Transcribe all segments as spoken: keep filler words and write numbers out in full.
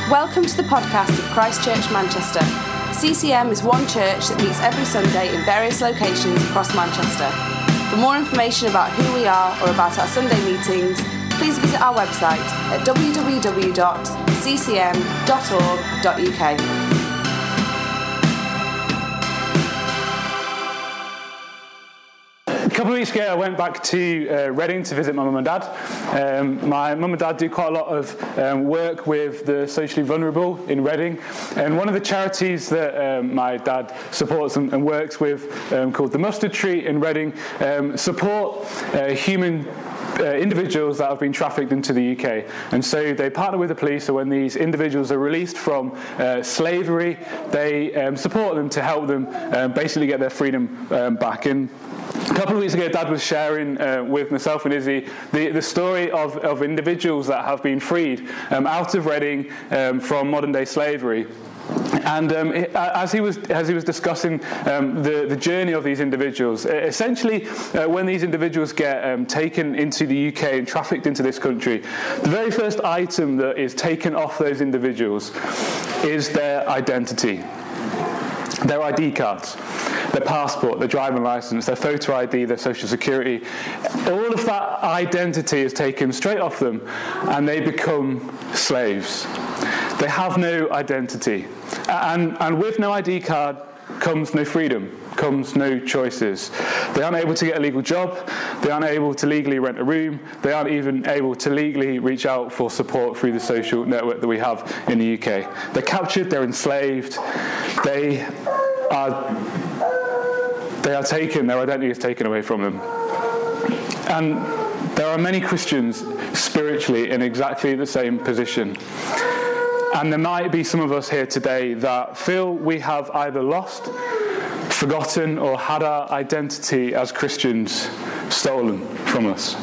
Welcome to the podcast of Christ Church Manchester. C C M is one church that meets every Sunday in various locations across Manchester. For more information about who we are or about our Sunday meetings, please visit our website at w w w dot c c m dot org dot u k. A couple of weeks ago, I went back to uh, Reading to visit my mum and dad. Um, my mum and dad do quite a lot of um, work with the socially vulnerable in Reading, and one of the charities that um, my dad supports and, and works with, um, called the Mustard Tree in Reading, um, support uh, human Uh, individuals that have been trafficked into the U K. And so they partner with the police, so when these individuals are released from uh, slavery, they um, support them to help them um, basically get their freedom um, back. And a couple of weeks ago, Dad was sharing uh, with myself and Izzy the, the story of, of individuals that have been freed um, out of Reading um, from modern-day slavery. And um, as he was as he was discussing um, the the journey of these individuals, essentially, uh, when these individuals get um, taken into the U K and trafficked into this country, the very first item that is taken off those individuals is their identity, their I D cards, their passport, their driving license, their photo I D, their social security. All of that identity is taken straight off them, and they become slaves. They have no identity. And, and with no I D card comes no freedom, comes no choices. They aren't able to get a legal job. They aren't able to legally rent a room. They aren't even able to legally reach out for support through the social network that we have in the U K. They're captured, they're enslaved. They are, they are taken, their identity is taken away from them. And there are many Christians spiritually in exactly the same position. And there might be some of us here today that feel we have either lost, forgotten, or had our identity as Christians stolen from us.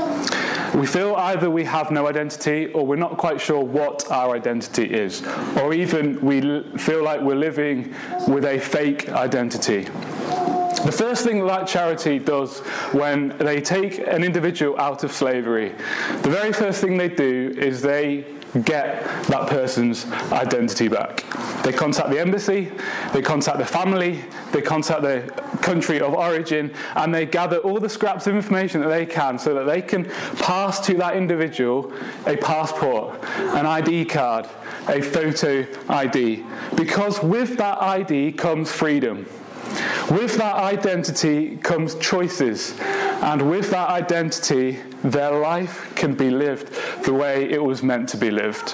We feel either we have no identity, or we're not quite sure what our identity is, or even we feel like we're living with a fake identity. The first thing that charity does when they take an individual out of slavery, the very first thing they do is they get that person's identity back. They contact the embassy, they contact the family, they contact the country of origin, and they gather all the scraps of information that they can so that they can pass to that individual a passport, an I D card, a photo I D. Because with that I D comes freedom. With that identity comes choices, and with that identity, their life can be lived the way it was meant to be lived.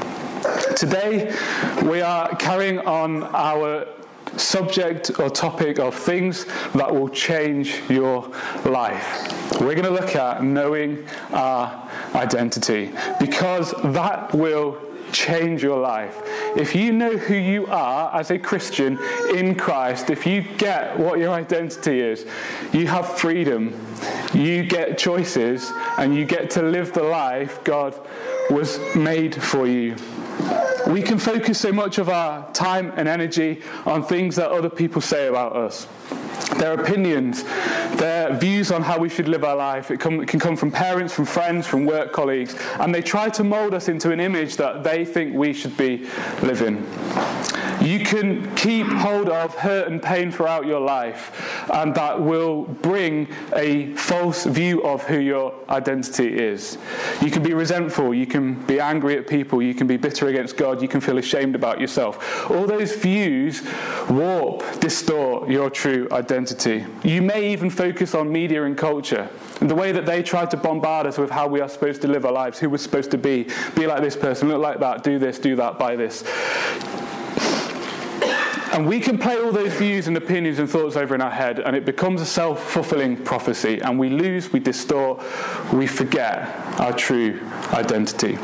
Today, we are carrying on our subject or topic of things that will change your life. We're going to look at knowing our identity, because that will change your life. If you know who you are as a Christian in Christ, if you get what your identity is, you have freedom, you get choices, and you get to live the life God was made for you. We can focus so much of our time and energy on things that other people say about us. Their opinions, their views on how we should live our life. It, come, it can come from parents, from friends, from work colleagues, and they try to mould us into an image that they think we should be living. You can keep hold of hurt and pain throughout your life, and that will bring a false view of who your identity is. You can be resentful, you can be angry at people, you can be bitter against God, you can feel ashamed about yourself. All those views warp, distort your true identity. You may even focus on media and culture, and the way that they try to bombard us with how we are supposed to live our lives, who we're supposed to be, be like this person, look like that, do this, do that, buy this. And we can play all those views and opinions and thoughts over in our head, and it becomes a self-fulfilling prophecy, and we lose, we distort, we forget our true identity.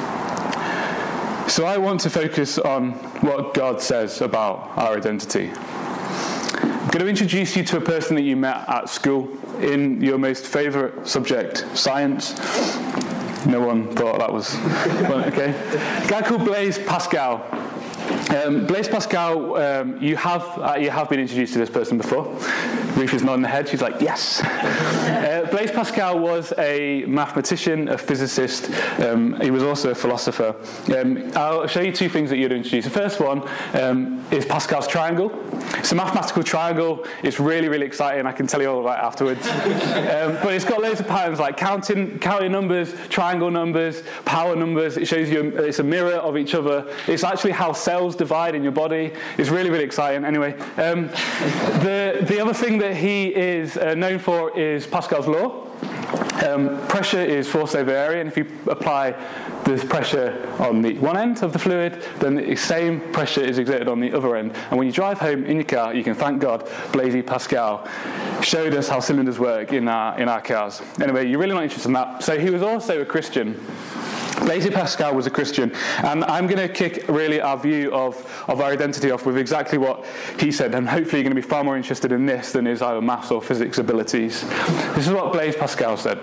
So I want to focus on what God says about our identity. I'm going to introduce you to a person that you met at school in your most favourite subject, science. No one thought that was... well, okay. A guy called Blaise Pascal. Um, Blaise Pascal, um, you have uh, you have been introduced to this person before. Ruth is nodding her head. She's like, yes. Uh, Blaise Pascal was a mathematician, a physicist. Um, he was also a philosopher. Um, I'll show you two things that you'd introduce. The first one um, is Pascal's triangle. It's a mathematical triangle. It's really, really exciting. I can tell you all about it afterwards. um, but it's got loads of patterns like counting, counting numbers, triangle numbers, power numbers. It shows you it's a mirror of each other. It's actually how cells divide in your body. It's really, really exciting. Anyway, um, the the other thing that he is uh, known for is Pascal's law. Um, pressure is force over area, and if you apply the pressure on the one end of the fluid, then the same pressure is exerted on the other end. And when you drive home in your car, you can thank God Blaise Pascal showed us how cylinders work in our in our cars. Anyway, you're really not interested in that. So he was also a Christian. Blaise Pascal was a Christian, and I'm going to kick really our view of, of our identity off with exactly what he said, and hopefully you're going to be far more interested in this than his either maths or physics abilities. This is what Blaise Pascal said.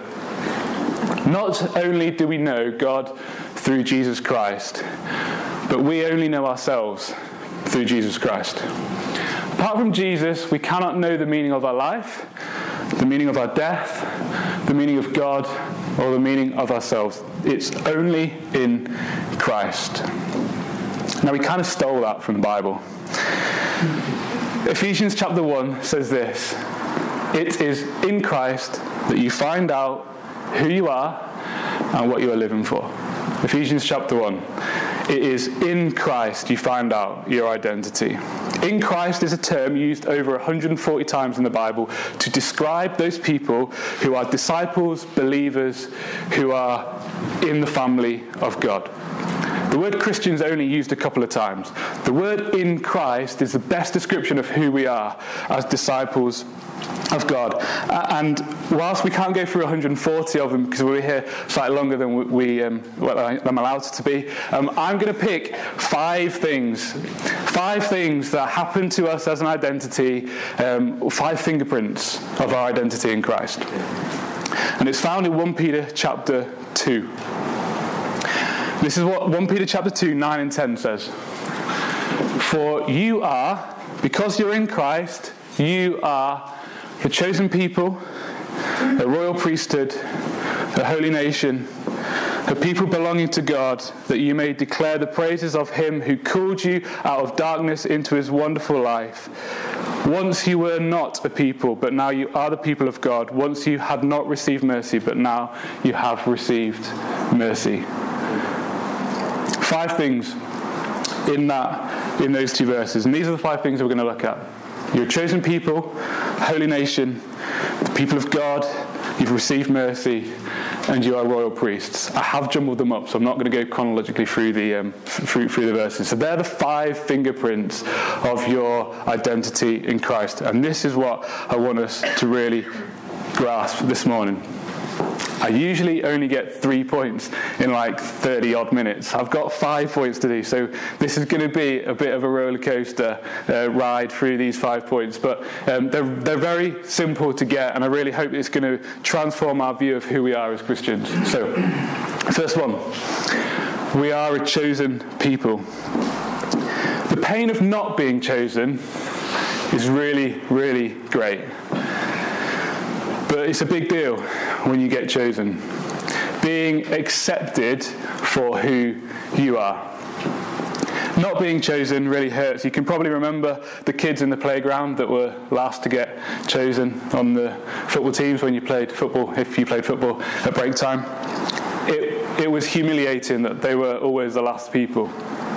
Not only do we know God through Jesus Christ, but we only know ourselves through Jesus Christ. Apart from Jesus, we cannot know the meaning of our life, the meaning of our death, the meaning of God, or the meaning of ourselves. It's only in Christ. Now, we kind of stole that from the Bible. Ephesians chapter one says this: it is in Christ that you find out who you are and what you are living for. Ephesians chapter one. It is in Christ you find out your identity. In Christ is a term used over one hundred forty times in the Bible to describe those people who are disciples, believers, who are in the family of God. The word Christian is only used a couple of times. The word in Christ is the best description of who we are as disciples of God. Uh, and whilst we can't go through one hundred forty of them because we're here slightly longer than we, we um, well, I'm allowed to be, um, I'm going to pick five things, five things that happen to us as an identity, um, five fingerprints of our identity in Christ. And it's found in First Peter chapter two. This is what First Peter chapter two, nine and ten says. For you are, because you're in Christ, you are a chosen people, a royal priesthood, a holy nation, a people belonging to God, that you may declare the praises of him who called you out of darkness into his wonderful life. Once you were not a people, but now you are the people of God. Once you had not received mercy, but now you have received mercy. Five things in that, in those two verses. And these are the five things that we're going to look at. You're a chosen people, a holy nation, the people of God, you've received mercy, and you are royal priests. I have jumbled them up, so I'm not going to go chronologically through the um, through, through the verses. So they're the five fingerprints of your identity in Christ. And this is what I want us to really grasp this morning. I usually only get three points in like thirty odd minutes. I've got five points to do, so this is going to be a bit of a roller coaster uh, ride through these five points. But um, they're they're very simple to get, and I really hope it's going to transform our view of who we are as Christians. So, first one, we are a chosen people. The pain of not being chosen is really, really great. But it's a big deal when you get chosen. Being accepted for who you are. Not being chosen really hurts. You can probably remember the kids in the playground that were last to get chosen on the football teams when you played football, if you played football at break time. It, it was humiliating that they were always the last people.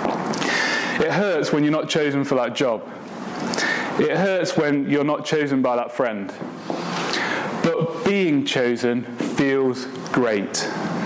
It hurts when you're not chosen for that job. It hurts when you're not chosen by that friend. But being chosen feels great.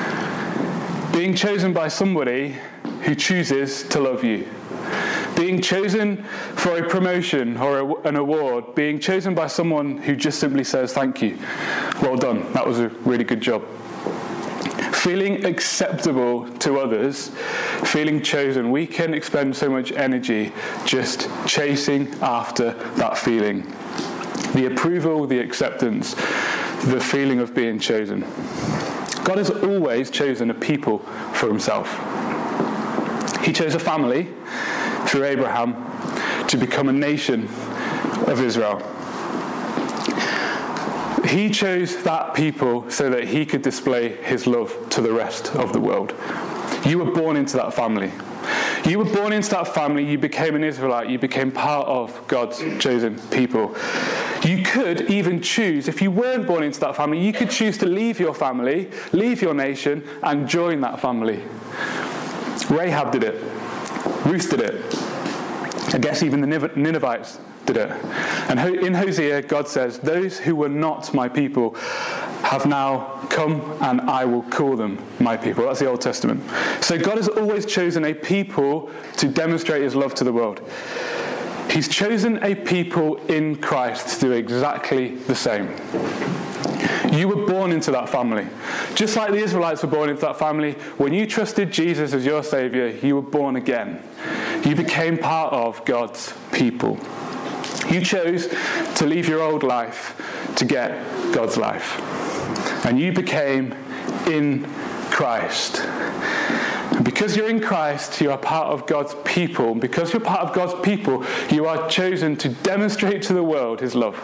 Being chosen by somebody who chooses to love you. Being chosen for a promotion or a, an award. Being chosen by someone who just simply says, thank you. Well done. That was a really good job. Feeling acceptable to others, feeling chosen. We can expend so much energy just chasing after that feeling. The approval, the acceptance, the feeling of being chosen. God has always chosen a people for himself. He chose a family through Abraham to become a nation of Israel. He chose that people so that he could display his love to the rest of the world. You were born into that family. You were born into that family, you became an Israelite, you became part of God's chosen people. You could even choose, if you weren't born into that family, you could choose to leave your family, leave your nation, and join that family. Rahab did it. Ruth did it. I guess even the Ninevites did it. And in Hosea, God says, those who were not my people have now come, and I will call them my people. That's the Old Testament. So God has always chosen a people to demonstrate his love to the world. He's chosen a people in Christ to do exactly the same. You were born into that family. Just like the Israelites were born into that family, when you trusted Jesus as your Saviour, you were born again. You became part of God's people. You chose to leave your old life to get God's life. And you became in Christ. And because you're in Christ, you are part of God's people. And because you're part of God's people, you are chosen to demonstrate to the world his love.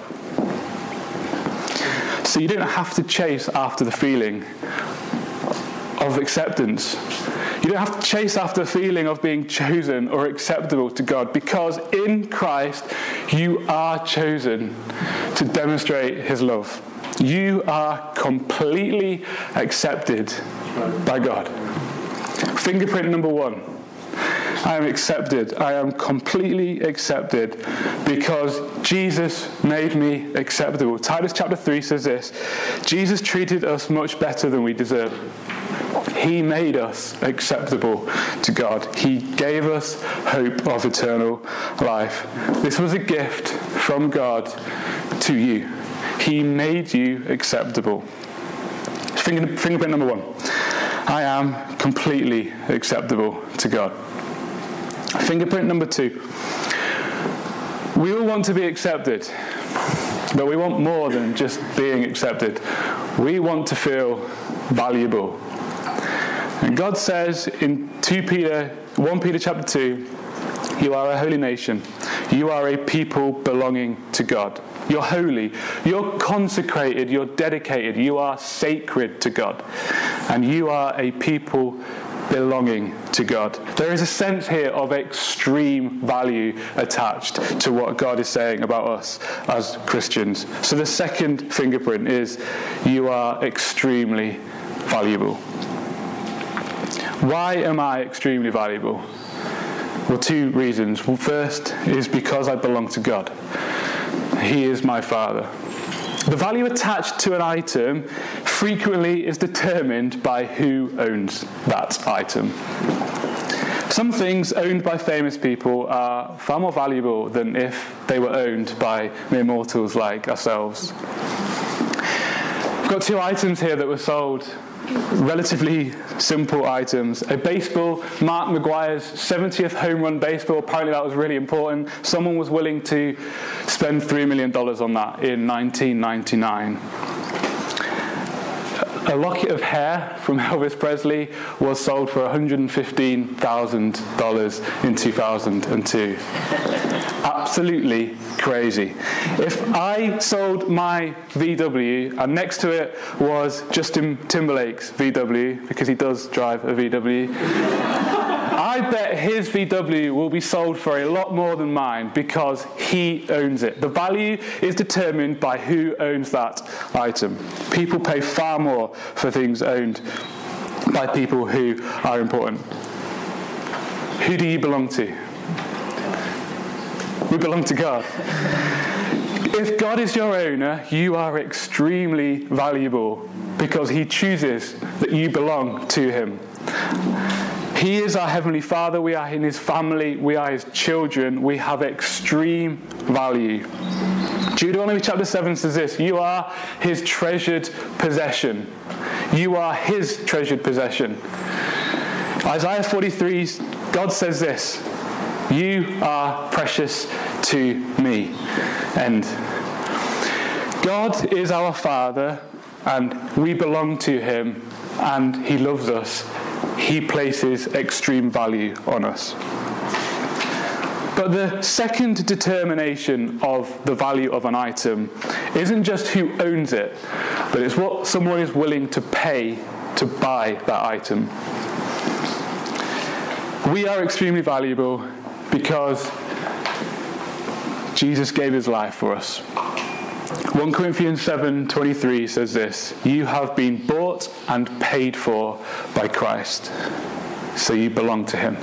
So you don't have to chase after the feeling of acceptance. You don't have to chase after the feeling of being chosen or acceptable to God, because in Christ you are chosen to demonstrate his love. You are completely accepted by God. Fingerprint number one. I am accepted. I am completely accepted because Jesus made me acceptable. Titus chapter three says this: Jesus treated us much better than we deserve. He made us acceptable to God. He gave us hope of eternal life. This was a gift from God to you. He made you acceptable. Finger, fingerprint number one. I am completely acceptable to God. Fingerprint number two. We all want to be accepted, but we want more than just being accepted. We want to feel valuable. And God says in Second Peter, First Peter chapter two, you are a holy nation. You are a people belonging to God. You're holy. You're consecrated. You're dedicated. You are sacred to God. And you are a people belonging to God. There is a sense here of extreme value attached to what God is saying about us as Christians. So the second fingerprint is you are extremely valuable. Why am I extremely valuable? Well, two reasons. Well, first is because I belong to God. He is my Father. The value attached to an item frequently is determined by who owns that item. Some things owned by famous people are far more valuable than if they were owned by mere mortals like ourselves. I've got two items here that were sold. Relatively simple items. A baseball, Mark McGwire's seventieth home run baseball. Apparently that was really important. Someone was willing to spend three million dollars on that in nineteen ninety-nine. A locket of hair from Elvis Presley was sold for one hundred fifteen thousand dollars in two thousand two. Absolutely crazy. If I sold my V W and next to it was Justin Timberlake's V W, because he does drive a V W, I bet his V W will be sold for a lot more than mine because he owns it. The value is determined by who owns that item. People pay far more for things owned by people who are important. Who do you belong to? We belong to God. If God is your owner, you are extremely valuable because he chooses that you belong to him. He is our Heavenly Father. We are in his family. We are his children. We have extreme value. Deuteronomy chapter seven says this: you are his treasured possession. You are his treasured possession. Isaiah forty-three, God says this: you are precious to me. And God is our Father, and we belong to him, and he loves us. He places extreme value on us. But the second determination of the value of an item isn't just who owns it, but it's what someone is willing to pay to buy that item. We are extremely valuable because Jesus gave his life for us. First Corinthians seven twenty-three says this: "You have been bought and paid for by Christ, so you belong to him."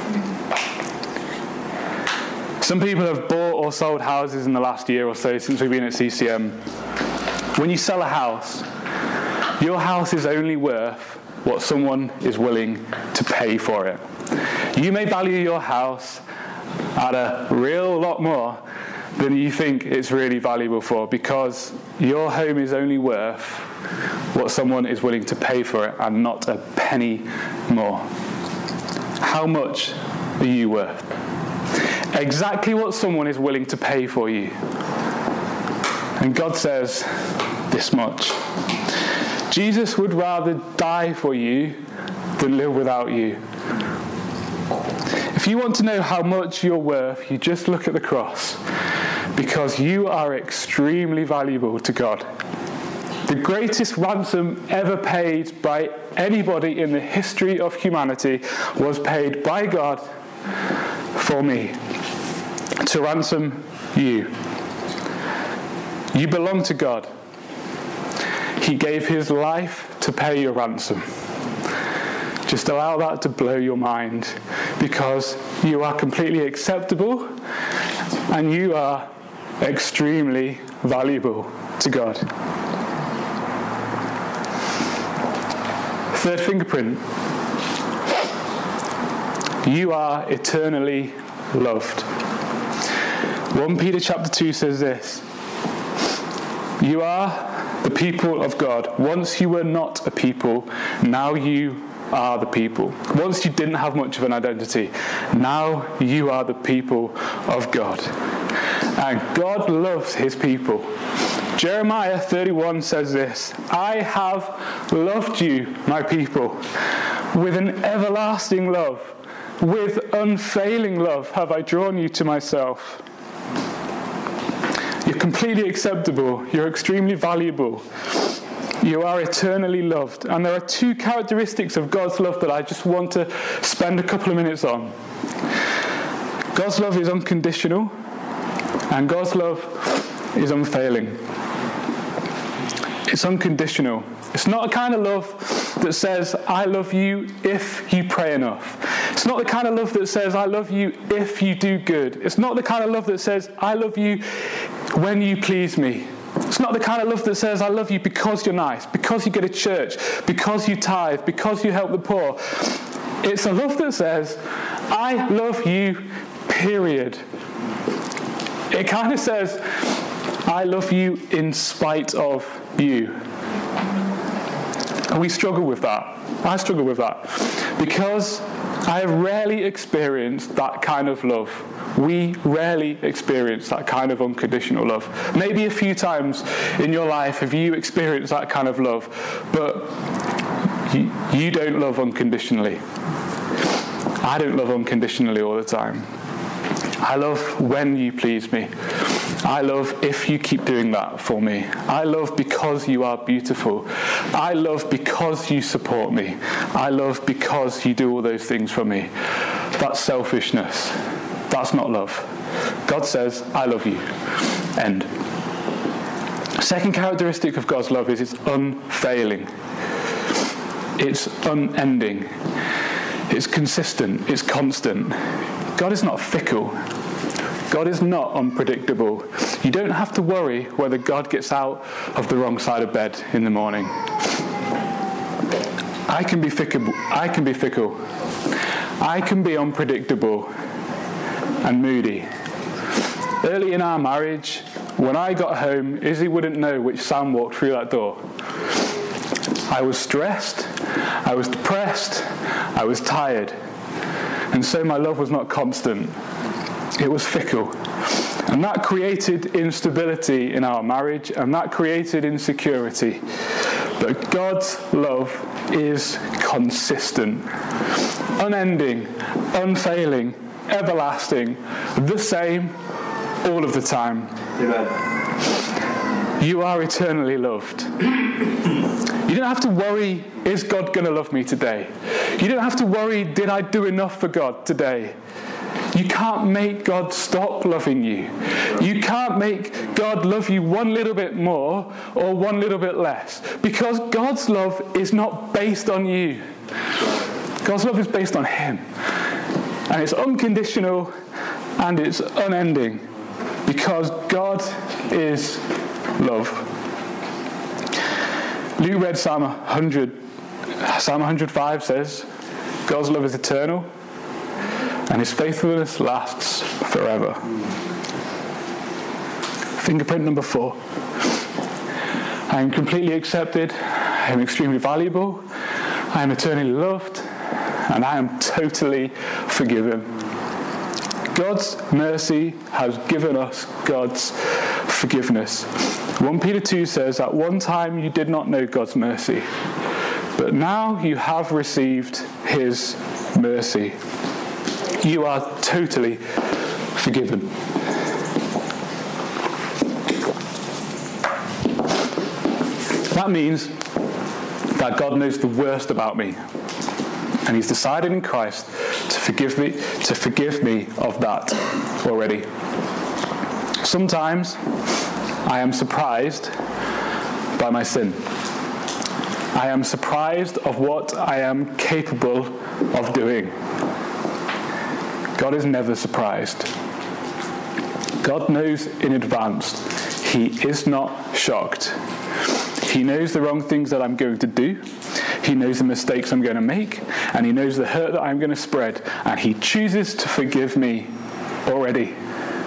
Some people have bought or sold houses in the last year or so since we've been at C C M. When you sell a house, your house is only worth what someone is willing to pay for it. You may value your house at a real lot more than you think it's really valuable for, because your home is only worth what someone is willing to pay for it, and not a penny more. How much are you worth? Exactly what someone is willing to pay for you. And God says this much: Jesus would rather die for you than live without you. If you want to know how much you're worth, you just look at the cross, because you are extremely valuable to God. The greatest ransom ever paid by anybody in the history of humanity was paid by God for me, to ransom you. You belong to God. He gave his life to pay your ransom. Just allow that to blow your mind, because you are completely acceptable and you are extremely valuable to God. Third fingerprint. You are eternally loved. First Peter chapter two says this: "You are the people of God. Once you were not a people, now you are the people. Once you didn't have much of an identity, now you are the people of God." And God loves his people. Jeremiah thirty-one says this: "I have loved you, my people, with an everlasting love. With unfailing love have I drawn you to myself." You're completely acceptable. You're extremely valuable. You are eternally loved. And there are two characteristics of God's love that I just want to spend a couple of minutes on. God's love is unconditional, and God's love is unfailing. It's unconditional. It's not a kind of love that says, "I love you if you pray enough." It's not the kind of love that says, "I love you if you do good." It's not the kind of love that says, "I love you when you please me." It's not the kind of love that says, "I love you because you're nice, because you go to church, because you tithe, because you help the poor." It's a love that says, "I love you, period." It kind of says, "I love you in spite of you." And we struggle with that. I struggle with that because I have rarely experienced that kind of love. We rarely experience that kind of unconditional love. Maybe a few times in your life have you experienced that kind of love, but you, you don't love unconditionally. I don't love unconditionally all the time. I love when you please me. I love if you keep doing that for me. I love because you are beautiful. I love because you support me. I love because you do all those things for me. That's selfishness. That's not love. God says, "I love you." End. Second characteristic of God's love is it's unfailing. It's unending. It's consistent. It's constant. God is not fickle. God is not unpredictable. You don't have to worry whether God gets out of the wrong side of bed in the morning. I can be fickle. I can be fickle. I can be unpredictable and moody. Early in our marriage, when I got home, Izzy wouldn't know which Sam walked through that door. I was stressed, I was depressed, I was tired. And so my love was not constant. It was fickle. And that created instability in our marriage, and that created insecurity. But God's love is consistent, unending, unfailing, everlasting, the same, all of the time. Amen. You are eternally loved. You don't have to worry, is God going to love me today? You don't have to worry, did I do enough for God today? You can't make God stop loving you. You can't make God love you one little bit more or one little bit less, because God's love is not based on you. God's love is based on Him. And it's unconditional and it's unending, because God is love. Luke read Psalm one hundred. Psalm one hundred five says, God's love is eternal and His faithfulness lasts forever. Fingerprint number four. I am completely accepted. I am extremely valuable. I am eternally loved. And I am totally forgiven. God's mercy has given us God's forgiveness. First Peter two says, at one time you did not know God's mercy, but now you have received His mercy. You are totally forgiven. That means that God knows the worst about me, and He's decided in Christ to forgive me, to forgive me of that already. Sometimes I am surprised by my sin. I am surprised of what I am capable of doing. God is never surprised. God knows in advance. He is not shocked. He knows the wrong things that I'm going to do. He knows the mistakes I'm going to make, and He knows the hurt that I'm going to spread, and He chooses to forgive me already.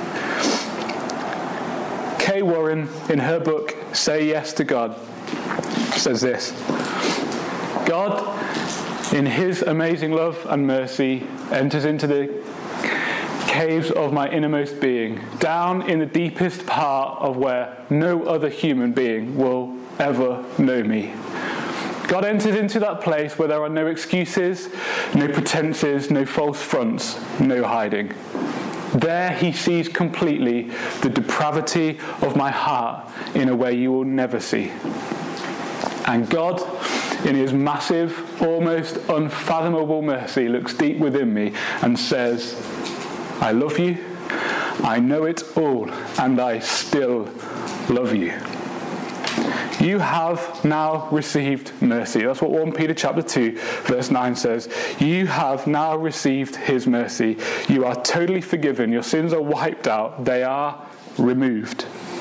Kay Warren, in her book, Say Yes to God, says this: God, in His amazing love and mercy, enters into the caves of my innermost being, down in the deepest part of where no other human being will ever know me. God enters into that place where there are no excuses, no pretenses, no false fronts, no hiding. There He sees completely the depravity of my heart in a way you will never see. And God, in His massive, almost unfathomable mercy, looks deep within me and says, I love you, I know it all, and I still love you. You have now received mercy. That's what First Peter chapter two, verse nine says. You have now received His mercy. You are totally forgiven. Your sins are wiped out. They are removed.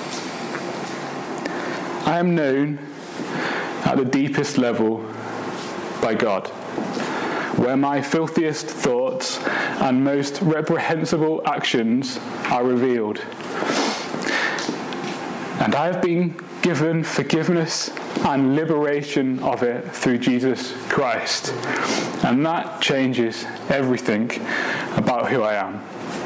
I am known at the deepest level by God, where my filthiest thoughts and most reprehensible actions are revealed. And I have been given forgiveness and liberation of it through Jesus Christ. And that changes everything about who I am.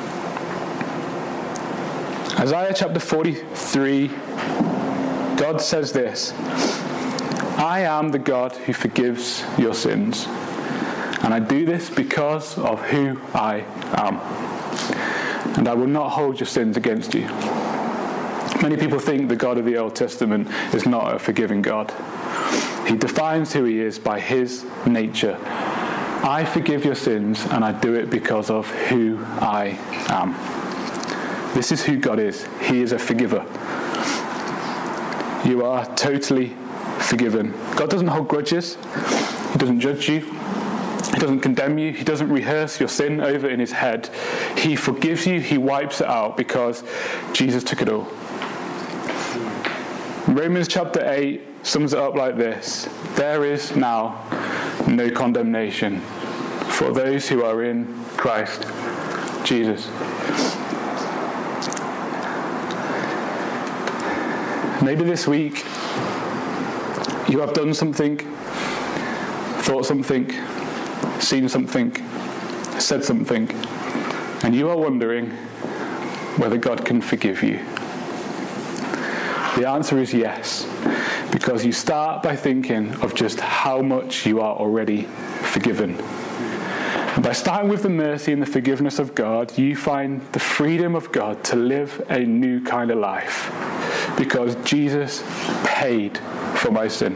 Isaiah chapter forty-three, God says this: I am the God who forgives your sins. And I do this because of who I am. And I will not hold your sins against you. Many people think the God of the Old Testament is not a forgiving God. He defines who He is by His nature. I forgive your sins, and I do it because of who I am. This is who God is. He is a forgiver. You are totally forgiven. God doesn't hold grudges. He doesn't judge you. He doesn't condemn you. He doesn't rehearse your sin over in His head. He forgives you. He wipes it out because Jesus took it all. Romans chapter eight sums it up like this: there is now no condemnation for those who are in Christ Jesus. Maybe this week you have done something, thought something, seen something, said something, and you are wondering whether God can forgive you. The answer is yes, because you start by thinking of just how much you are already forgiven. And by starting with the mercy and the forgiveness of God, you find the freedom of God to live a new kind of life because Jesus paid for my sin.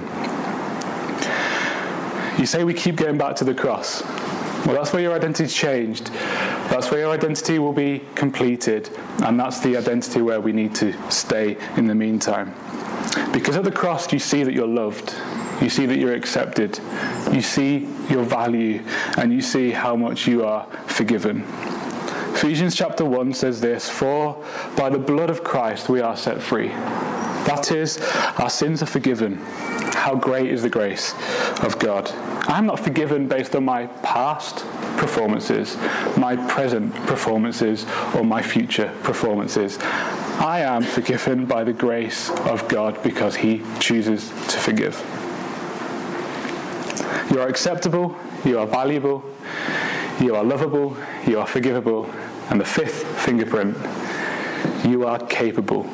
You say we keep going back to the cross. Well, that's where your identity changed. That's where your identity will be completed. And that's the identity where we need to stay in the meantime. Because at the cross, you see that you're loved. You see that you're accepted. You see your value. And you see how much you are forgiven. Ephesians chapter one says this, "For by the blood of Christ we are set free." That is, our sins are forgiven. How great is the grace of God. I'm not forgiven based on my past performances, my present performances, or my future performances. I am forgiven by the grace of God because he chooses to forgive. You are acceptable, you are valuable, you are lovable, you are forgivable, and the fifth fingerprint, you are capable.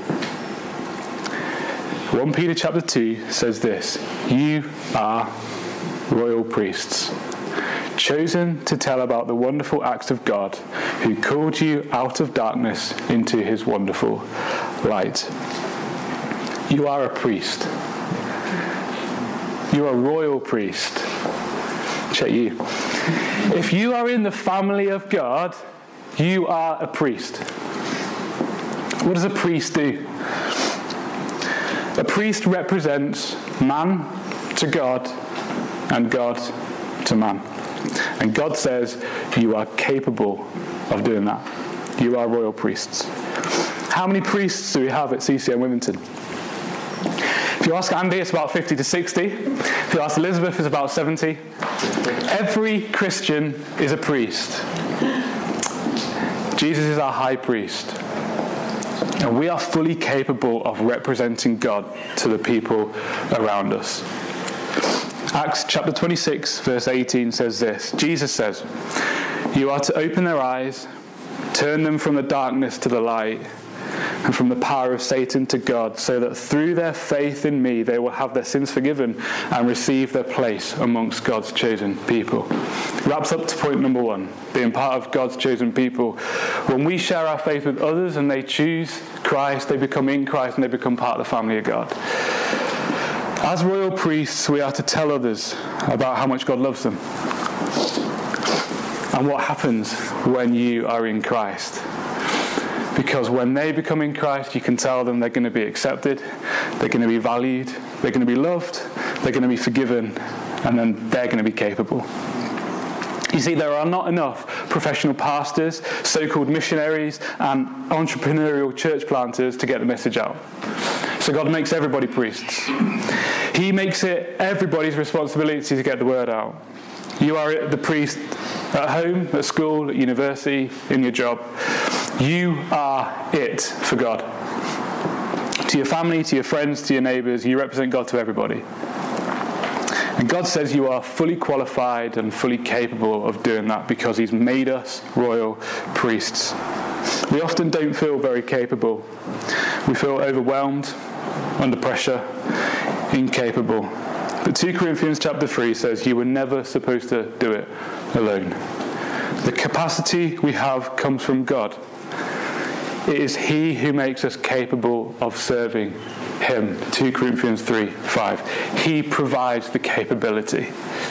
First Peter chapter two says this, "You are royal priests, chosen to tell about the wonderful acts of God who called you out of darkness into his wonderful light." You are a priest. You are a royal priest. Check you. If you are in the family of God, you are a priest. What does a priest do? A priest represents man to God and God to man. And God says you are capable of doing that. You are royal priests. How many priests do we have at C C M Wymington? If you ask Andy, it's about fifty to sixty. If you ask Elizabeth, it's about seventy. Every Christian is a priest. Jesus is our high priest. And we are fully capable of representing God to the people around us. Acts chapter twenty-six, verse eighteen says this. Jesus says, "You are to open their eyes, turn them from the darkness to the light, and from the power of Satan to God, so that through their faith in me they will have their sins forgiven and receive their place amongst God's chosen people." Wraps up to point number one, being part of God's chosen people. When we share our faith with others and they choose Christ, they become in Christ and they become part of the family of God. As royal priests, we are to tell others about how much God loves them and what happens when you are in Christ. Because when they become in Christ, you can tell them they're going to be accepted, they're going to be valued, they're going to be loved, they're going to be forgiven, and then they're going to be capable. You see, there are not enough professional pastors, so-called missionaries, and entrepreneurial church planters to get the message out. So God makes everybody priests. He makes it everybody's responsibility to get the word out. You are the priest at home, at school, at university, in your job. You are it for God. To your family, to your friends, to your neighbours, you represent God to everybody. And God says you are fully qualified and fully capable of doing that because he's made us royal priests. We often don't feel very capable. We feel overwhelmed, under pressure, incapable. But Second Corinthians chapter three says you were never supposed to do it alone. The capacity we have comes from God. It is he who makes us capable of serving him. Second Corinthians three five. He provides the capability.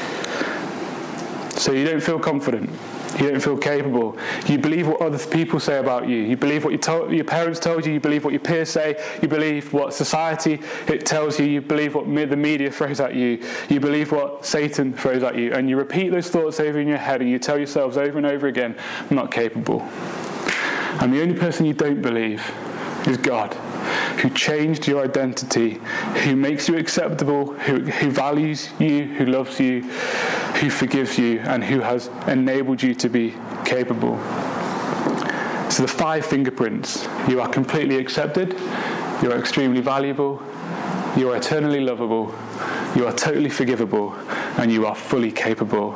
So you don't feel confident. You don't feel capable. You believe what other people say about you. You believe what you told, your parents told you. You believe what your peers say. You believe what society it tells you. You believe what the media throws at you. You believe what Satan throws at you. And you repeat those thoughts over in your head and you tell yourselves over and over again, I'm not capable. And the only person you don't believe is God, who changed your identity, who makes you acceptable, who, who values you, who loves you, who forgives you, and who has enabled you to be capable. So the five fingerprints: you are completely accepted, you are extremely valuable, you are eternally lovable, you are totally forgivable, and you are fully capable.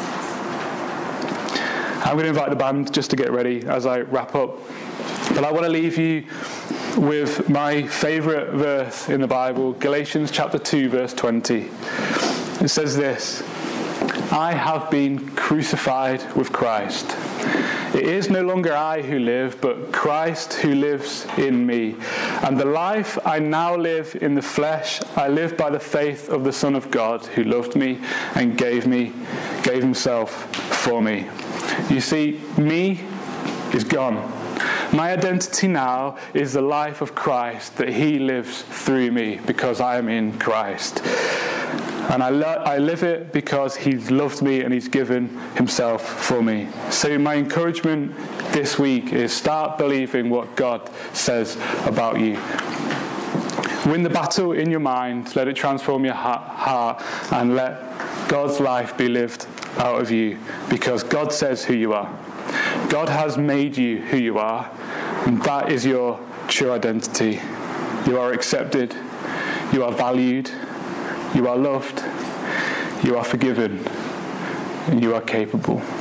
I'm going to invite the band just to get ready as I wrap up. But I want to leave you with my favourite verse in the Bible, Galatians chapter two, verse twenty. It says this: I have been crucified with Christ. It is no longer I who live, but Christ who lives in me. And the life I now live in the flesh, I live by the faith of the Son of God, who loved me and gave me, gave himself for me. You see, me is gone. My identity now is the life of Christ, that he lives through me because I am in Christ. And I, lo- I live it because he's loved me and he's given himself for me. So my encouragement this week is start believing what God says about you. Win the battle in your mind, let it transform your heart, and let God's life be lived out of you, because God says who you are. God has made you who you are, and that is your true identity. You are accepted, you are valued, you are loved, you are forgiven, and you are capable.